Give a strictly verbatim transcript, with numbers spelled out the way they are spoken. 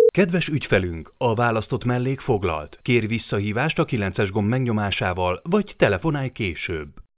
Kedves ügyfelünk, a választott mellék foglalt. Kérj visszahívást a kilences gomb megnyomásával, vagy telefonálj később.